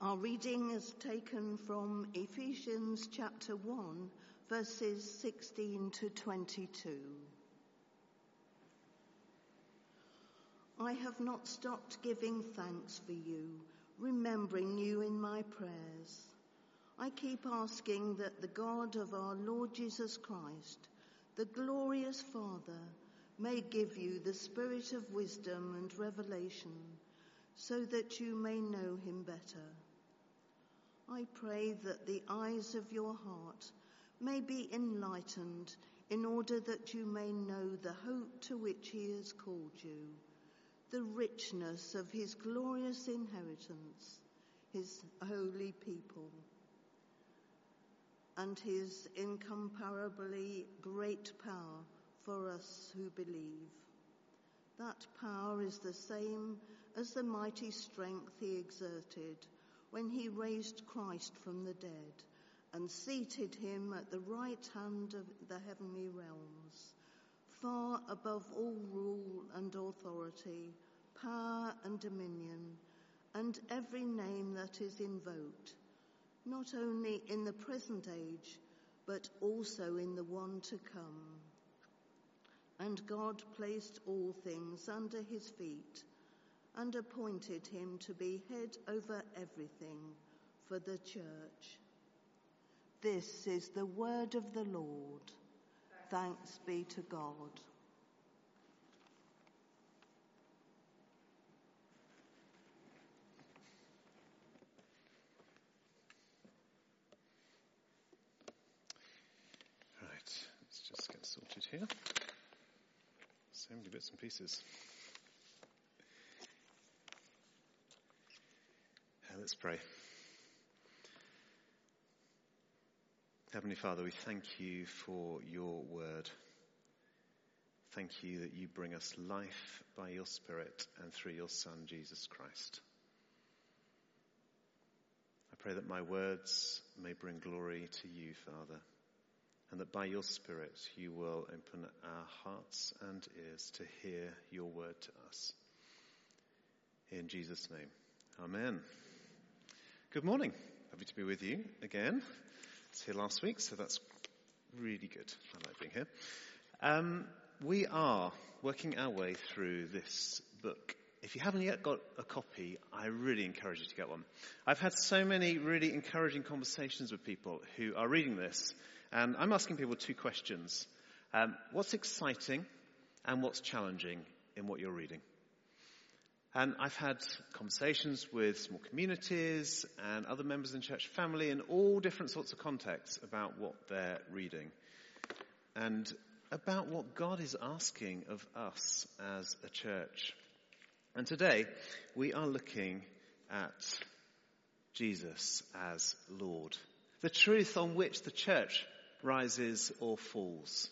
Our reading is taken from Ephesians chapter 1, verses 16 to 22. I have not stopped giving thanks for you, remembering you in my prayers. I keep asking that the God of our Lord Jesus Christ, the glorious Father, may give you the spirit of wisdom and revelation, so that you may know him better. I pray that the eyes of your heart may be enlightened in order that you may know the hope to which he has called you, the richness of his glorious inheritance, his holy people, and his incomparably great power for us who believe. That power is the same as the mighty strength he exerted when he raised Christ from the dead and seated him at the right hand of the heavenly realms, far above all rule and authority, power and dominion, and every name that is invoked, not only in the present age, but also in the one to come. And God placed all things under his feet, and appointed him to be head over everything for the church. This is the word of the Lord. Thanks be to God. Right, let's just get sorted here. So many bits and pieces. Let's pray. Heavenly Father, we thank you for your word. Thank you that you bring us life by your Spirit and through your Son, Jesus Christ. I pray that my words may bring glory to you, Father, and that by your Spirit you will open our hearts and ears to hear your word to us. In Jesus' name, amen. Good morning. Happy to be with you again. I was here last week, so that's really good. I like being here. We are working our way through this book. If you haven't yet got a copy, I really encourage you to get one. I've had so many really encouraging conversations with people who are reading this, and I'm asking people two questions. What's exciting and what's challenging in what you're reading? And I've had conversations with small communities and other members in church family in all different sorts of contexts about what they're reading and about what God is asking of us as a church. And today we are looking at Jesus as Lord, the truth on which the church rises or falls.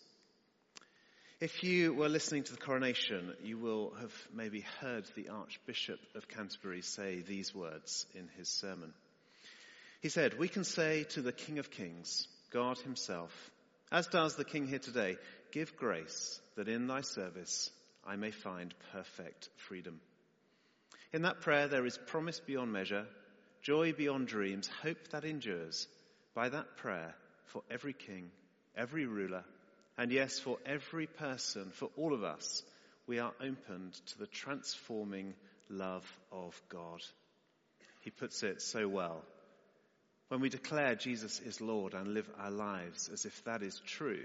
If you were listening to the coronation, you will have maybe heard the Archbishop of Canterbury say these words in his sermon. He said, "We can say to the King of Kings, God himself, as does the King here today, give grace that in thy service I may find perfect freedom." In that prayer there is promise beyond measure, joy beyond dreams, hope that endures. By that prayer, for every king, every ruler, and yes, for every person, for all of us, we are opened to the transforming love of God. He puts it so well. When we declare Jesus is Lord and live our lives as if that is true,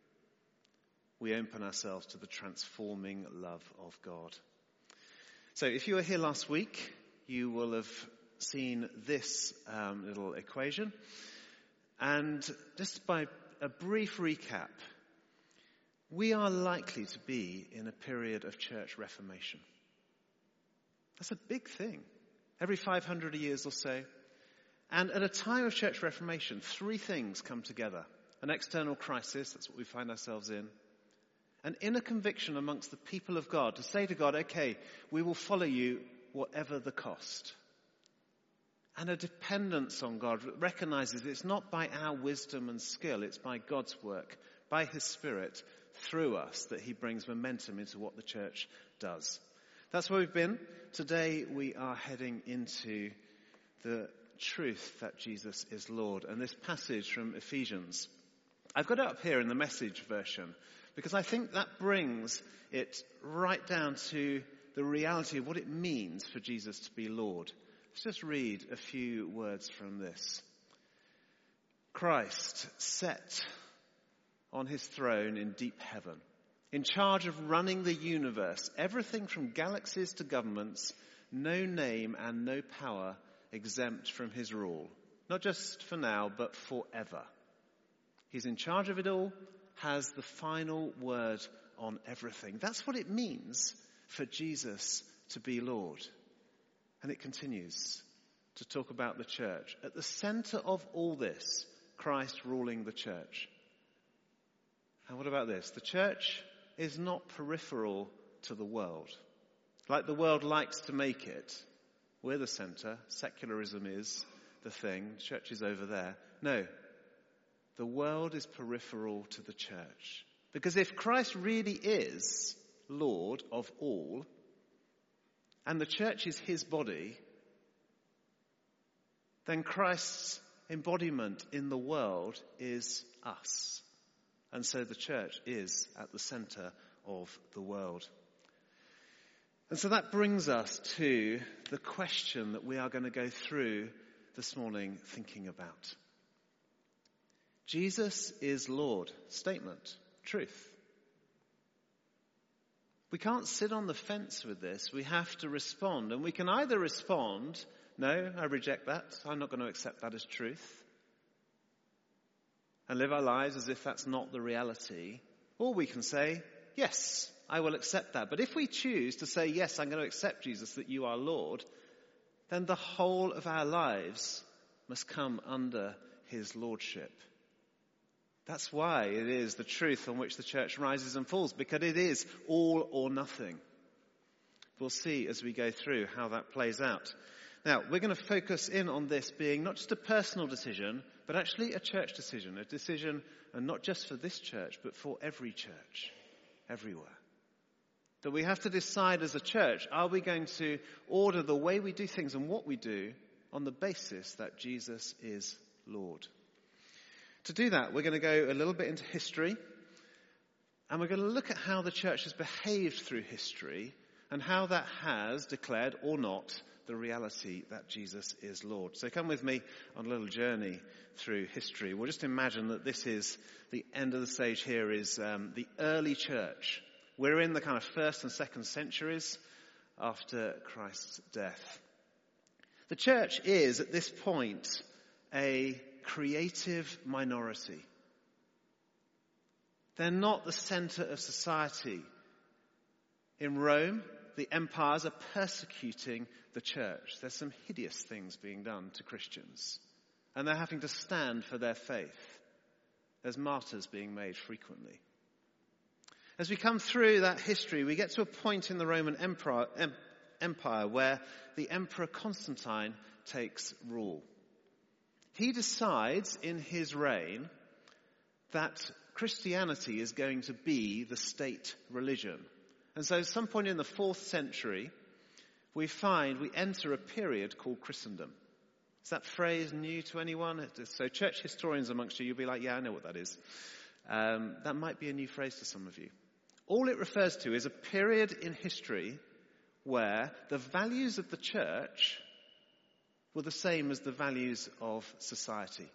we open ourselves to the transforming love of God. So if you were here last week, you will have seen this little equation. And just by a brief recap, we are likely to be in a period of church reformation. That's a big thing. Every 500 years or so. And at a time of church reformation, three things come together. An external crisis, that's what we find ourselves in. An inner conviction amongst the people of God to say to God, okay, we will follow you whatever the cost. And a dependence on God that recognizes it's not by our wisdom and skill, it's by God's work, by his Spirit, through us, that he brings momentum into what the church does. That's where we've been. Today we are heading into the truth that Jesus is Lord. And this passage from Ephesians, I've got it up here in the Message version because I think that brings it right down to the reality of what it means for Jesus to be Lord. Let's just read a few words from this. Christ set on his throne in deep heaven, in charge of running the universe, everything from galaxies to governments, no name and no power exempt from his rule. Not just for now, but forever. He's in charge of it all, has the final word on everything. That's what it means for Jesus to be Lord. And it continues to talk about the church. At the center of all this, Christ ruling the church. And what about this? The church is not peripheral to the world, like the world likes to make it. We're the center. Secularism is the thing. Church is over there. No. The world is peripheral to the church. Because if Christ really is Lord of all, and the church is his body, then Christ's embodiment in the world is us. And so the church is at the center of the world. And so that brings us to the question that we are going to go through this morning thinking about. Jesus is Lord. Statement. Truth. We can't sit on the fence with this. We have to respond. And we can either respond, no, I reject that. I'm not going to accept that as truth. And live our lives as if that's not the reality. Or we can say, yes, I will accept that. But if we choose to say, yes, I'm going to accept Jesus, that you are Lord, then the whole of our lives must come under his lordship. That's why it is the truth on which the church rises and falls, because it is all or nothing. We'll see as we go through how that plays out. Now, we're going to focus in on this being not just a personal decision, but actually a church decision, and not just for this church, but for every church, everywhere. That we have to decide as a church, are we going to order the way we do things and what we do on the basis that Jesus is Lord? To do that, we're going to go a little bit into history, and we're going to look at how the church has behaved through history and how that has declared or not the reality that Jesus is Lord. So come with me on a little journey through history. We'll just imagine that this is the end of the stage here is the early church. We're in the kind of 1st and 2nd centuries after Christ's death. The church is, at this point, a creative minority. They're not the center of society. In Rome, the empires are persecuting the church. There's some hideous things being done to Christians. And they're having to stand for their faith. There's martyrs being made frequently. As we come through that history, we get to a point in the Roman Empire where the Emperor Constantine takes rule. He decides in his reign that Christianity is going to be the state religion. And so at some point in the 4th century, we enter a period called Christendom. Is that phrase new to anyone? So church historians amongst you, you'll be like, yeah, I know what that is. That might be a new phrase to some of you. All it refers to is a period in history where the values of the church were the same as the values of society.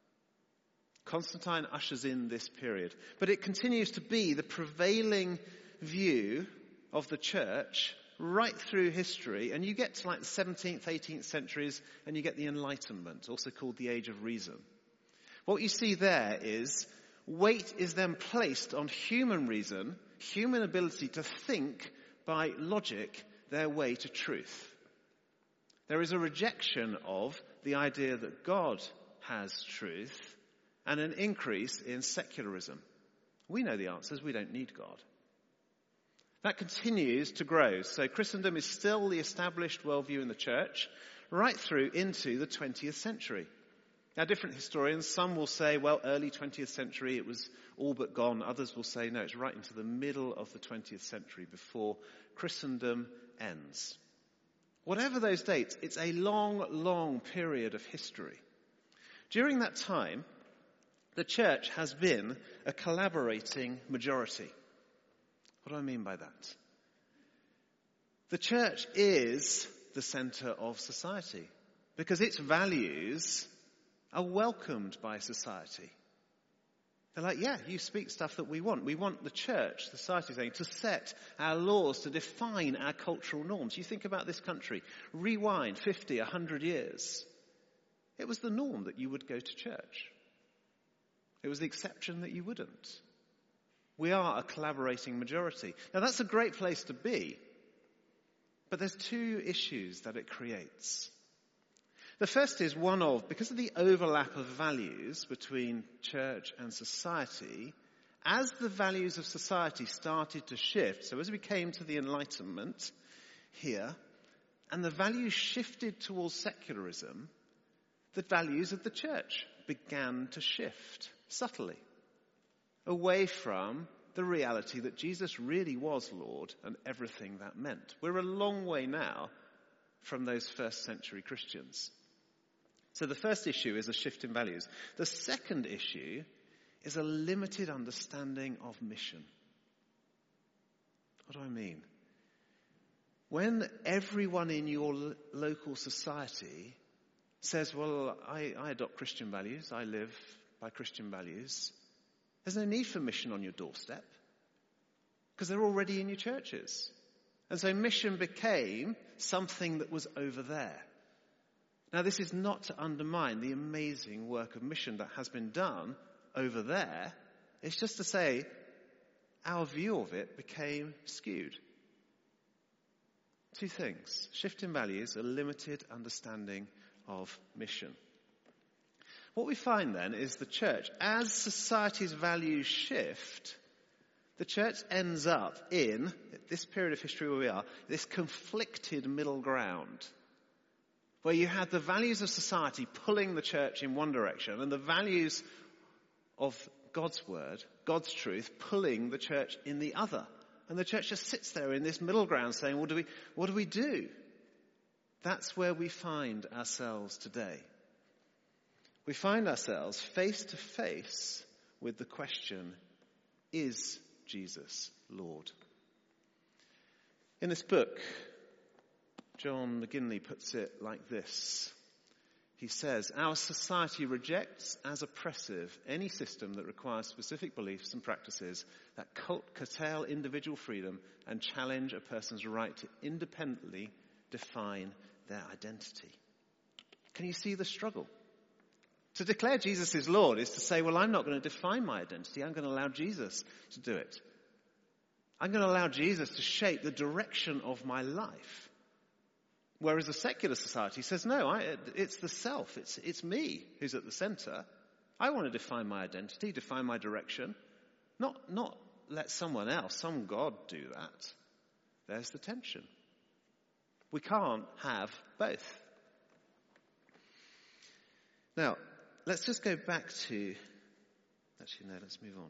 Constantine ushers in this period. But it continues to be the prevailing view of the church right through history. And you get to like the 17th, 18th centuries, and you get the Enlightenment, also called the Age of Reason. What you see there is weight is then placed on human reason, human ability to think by logic their way to truth. There is a rejection of the idea that God has truth and an increase in secularism. We know the answers. We don't need God. That continues to grow. So Christendom is still the established worldview in the church right through into the 20th century. Now, different historians, some will say, well, early 20th century, it was all but gone. Others will say, no, it's right into the middle of the 20th century before Christendom ends. Whatever those dates, it's a long, long period of history. During that time, the church has been a collaborating majority. What do I mean by that? The church is the centre of society because its values are welcomed by society. They're like, yeah, you speak stuff that we want. We want the church, society saying, to set our laws, to define our cultural norms. You think about this country, rewind 50, 100 years. It was the norm that you would go to church. It was the exception that you wouldn't. We are a collaborating majority. Now that's a great place to be, but there's two issues that it creates. The first is one of, because of the overlap of values between church and society, as the values of society started to shift, so as we came to the Enlightenment here, and the values shifted towards secularism, the values of the church began to shift subtly away from the reality that Jesus really was Lord and everything that meant. We're a long way now from those first century Christians. So the first issue is a shift in values. The second issue is a limited understanding of mission. What do I mean? When everyone in your local society says, well, I adopt Christian values, I live by Christian values, there's no need for mission on your doorstep because they're already in your churches. And so mission became something that was over there. Now, this is not to undermine the amazing work of mission that has been done over there. It's just to say our view of it became skewed. Two things. Shift in values, a limited understanding of mission. What we find then is the church, as society's values shift, the church ends up in, at this period of history where we are, this conflicted middle ground, where you had the values of society pulling the church in one direction and the values of God's word, God's truth, pulling the church in the other. And the church just sits there in this middle ground saying, what do we do? That's where we find ourselves today. We find ourselves face to face with the question, is Jesus Lord? In this book, John McGinley puts it like this. He says, our society rejects as oppressive any system that requires specific beliefs and practices that curtail individual freedom and challenge a person's right to independently define their identity. Can you see the struggle? To declare Jesus is Lord is to say, well, I'm not going to define my identity. I'm going to allow Jesus to do it. I'm going to allow Jesus to shape the direction of my life. Whereas a secular society says, no, it's the self. It's me who's at the center. I want to define my identity, define my direction. Not let someone else, some God do that. There's the tension. We can't have both. Now, let's just go back to... Actually, no, let's move on.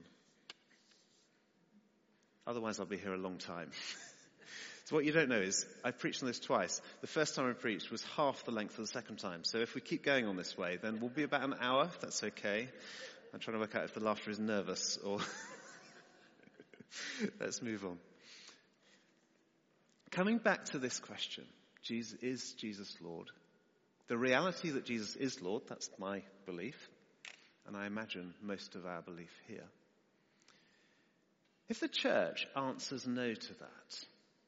Otherwise, I'll be here a long time. So what you don't know is, I've preached on this twice. The first time I preached was half the length of the second time. So if we keep going on this way, then we'll be about an hour, if that's okay. I'm trying to work out if the laughter is nervous or... Let's move on. Coming back to this question, is Jesus Lord? The reality that Jesus is Lord, that's my belief. And I imagine most of our belief here. If the church answers no to that,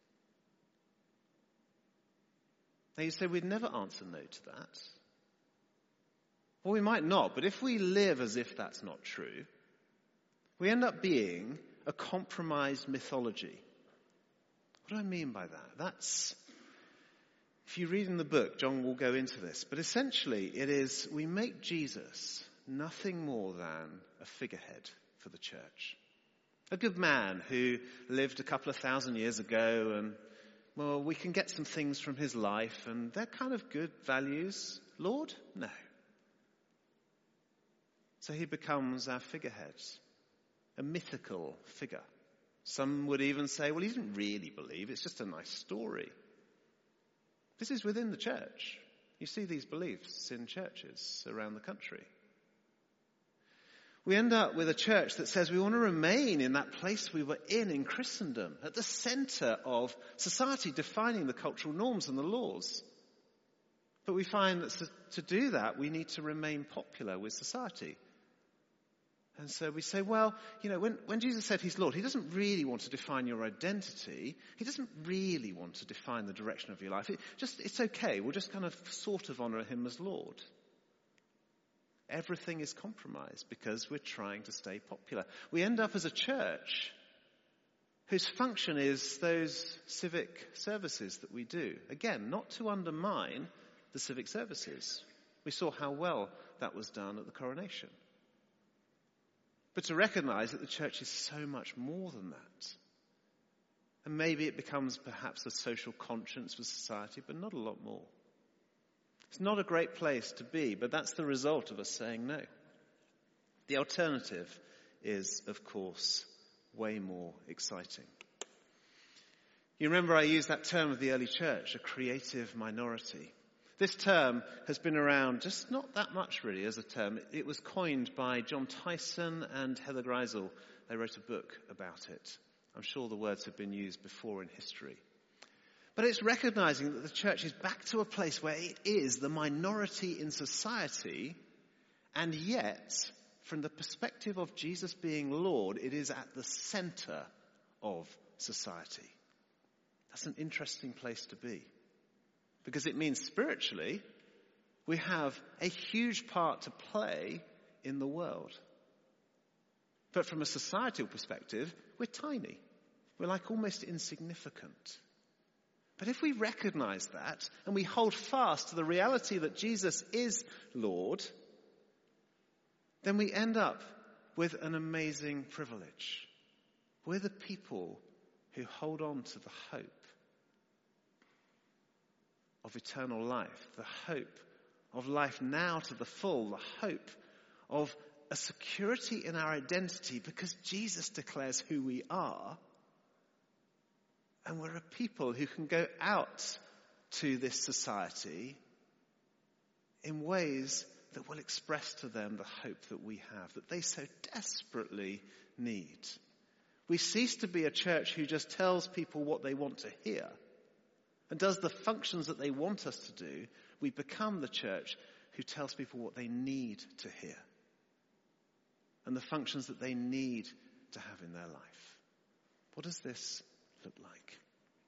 now you say we'd never answer no to that. Well, we might not, but if we live as if that's not true, we end up being a compromised mythology. What do I mean by that? That's, if you read in the book, John will go into this, but essentially it is, we make Jesus nothing more than a figurehead for the church. A good man who lived a couple of thousand years ago and, well, we can get some things from his life and they're kind of good values. Lord? No. So he becomes our figurehead, a mythical figure. Some would even say, well, he didn't really believe, it's just a nice story. This is within the church. You see these beliefs in churches around the country. We end up with a church that says we want to remain in that place we were in Christendom, at the centre of society, defining the cultural norms and the laws. But we find that to do that, we need to remain popular with society. And so we say, well, when Jesus said he's Lord, he doesn't really want to define your identity. He doesn't really want to define the direction of your life. It's okay. We'll just kind of sort of honour him as Lord. Everything is compromised because we're trying to stay popular. We end up as a church whose function is those civic services that we do. Again, not to undermine the civic services. We saw how well that was done at the coronation. But to recognize that the church is so much more than that. And maybe it becomes perhaps a social conscience for society, but not a lot more. It's not a great place to be, but that's the result of us saying no. The alternative is, of course, way more exciting. You remember I used that term of the early church, a creative minority. This term has been around just not that much really as a term. It was coined by John Tyson and Heather Greisel. They wrote a book about it. I'm sure the words have been used before in history. But it's recognizing that the church is back to a place where it is the minority in society, and yet, from the perspective of Jesus being Lord, it is at the center of society. That's an interesting place to be. Because it means spiritually, we have a huge part to play in the world. But from a societal perspective, we're tiny. We're like almost insignificant. But if we recognize that and we hold fast to the reality that Jesus is Lord, then we end up with an amazing privilege. We're the people who hold on to the hope of eternal life, the hope of life now to the full, the hope of a security in our identity because Jesus declares who we are. And we're a people who can go out to this society in ways that will express to them the hope that we have, that they so desperately need. We cease to be a church who just tells people what they want to hear and does the functions that they want us to do. We become the church who tells people what they need to hear and the functions that they need to have in their life. What does this look like?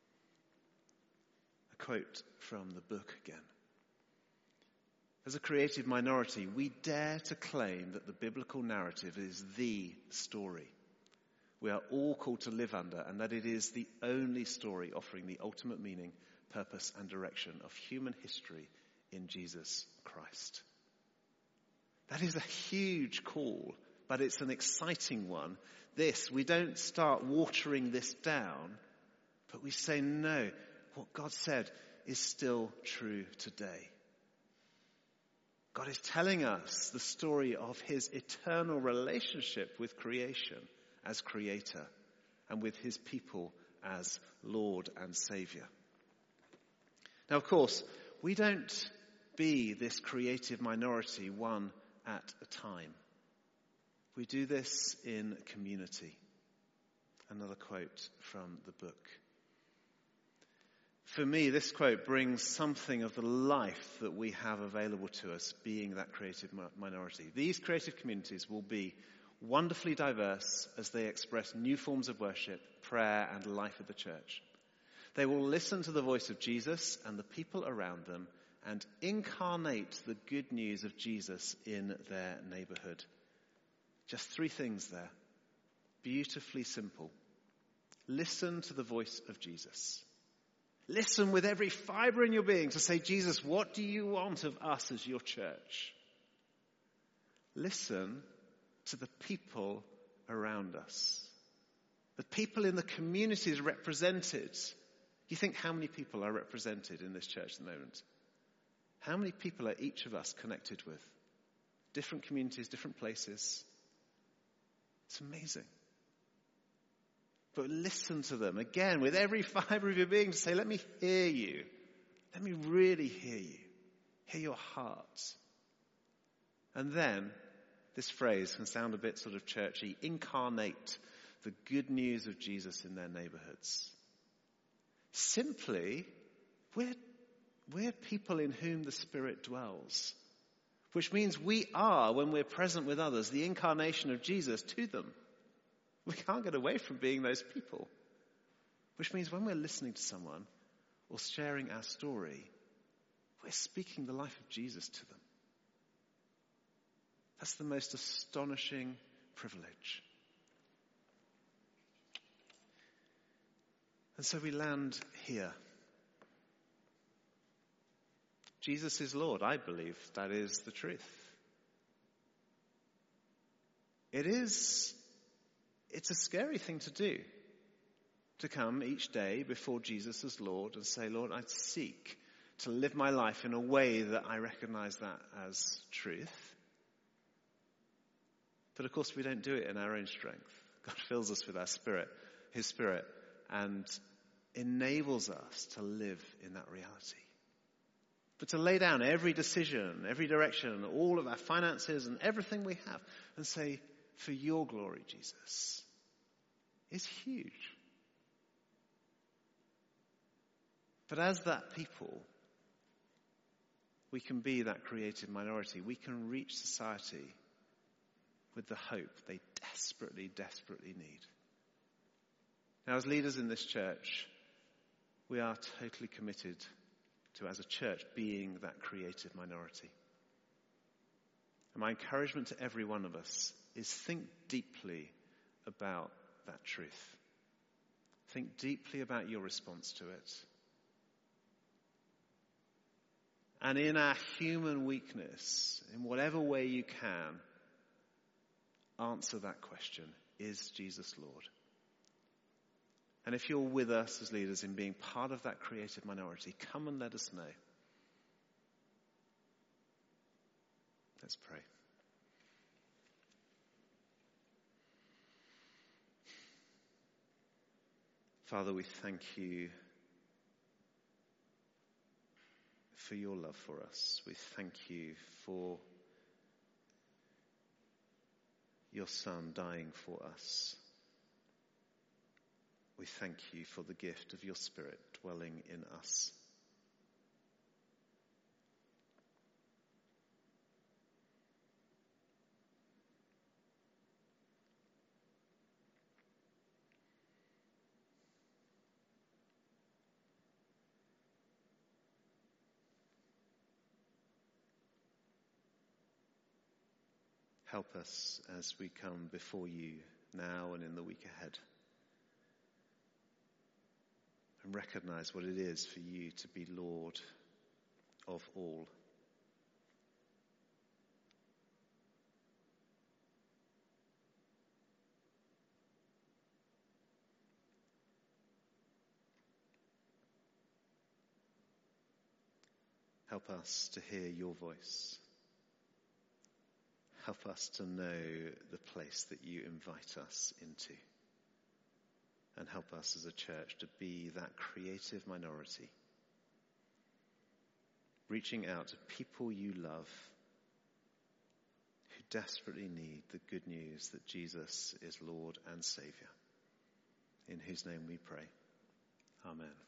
A quote from the book again. As a creative minority, we dare to claim that the biblical narrative is the story we are all called to live under, and that it is the only story offering the ultimate meaning, purpose, and direction of human history in Jesus Christ. That is a huge call, but it's an exciting one. We don't start watering this down, but we say, no, what God said is still true today. God is telling us the story of his eternal relationship with creation as creator and with his people as Lord and Savior. Now, of course, we don't be this creative minority one at a time. We do this in community. Another quote from the book. For me, this quote brings something of the life that we have available to us being that creative minority. These creative communities will be wonderfully diverse as they express new forms of worship, prayer, and life of the church. They will listen to the voice of Jesus and the people around them and incarnate the good news of Jesus in their neighborhood. Just 3 things there. Beautifully simple. Listen to the voice of Jesus. Listen with every fiber in your being to say, Jesus, what do you want of us as your church? Listen to the people around us. The people in the communities represented. You think how many people are represented in this church at the moment? How many people are each of us connected with? Different communities, different places. It's amazing. But listen to them again with every fiber of your being to say, let me hear you. Let me really hear you. Hear your heart. And then, this phrase can sound a bit sort of churchy, incarnate the good news of Jesus in their neighborhoods. Simply, we're people in whom the Spirit dwells. Which means we are, when we're present with others, the incarnation of Jesus to them. We can't get away from being those people. Which means when we're listening to someone or sharing our story, we're speaking the life of Jesus to them. That's the most astonishing privilege. And so we land here. Jesus is Lord. I believe that is the truth. It's a scary thing to do, to come each day before Jesus as Lord and say, Lord, I seek to live my life in a way that I recognize that as truth. But of course we don't do it in our own strength. God fills us with our Spirit, His Spirit, and enables us to live in that reality. But to lay down every decision, every direction, all of our finances and everything we have and say, for your glory, Jesus, is huge. But as that people, we can be that creative minority. We can reach society with the hope they desperately, desperately need. Now, as leaders in this church, we are totally committed to, as a church, being that creative minority. And my encouragement to every one of us is think deeply about that truth. Think deeply about your response to it. And in our human weakness, in whatever way you can, answer that question, is Jesus Lord? And if you're with us as leaders in being part of that creative minority, come and let us know. Let's pray. Father, we thank you for your love for us. We thank you for your Son dying for us. We thank you for the gift of your Spirit dwelling in us. Help us as we come before you now and in the week ahead. And recognize what it is for you to be Lord of all. Help us to hear your voice. Help us to know the place that you invite us into. And help us as a church to be that creative minority, reaching out to people you love who desperately need the good news that Jesus is Lord and Saviour, in whose name we pray. Amen.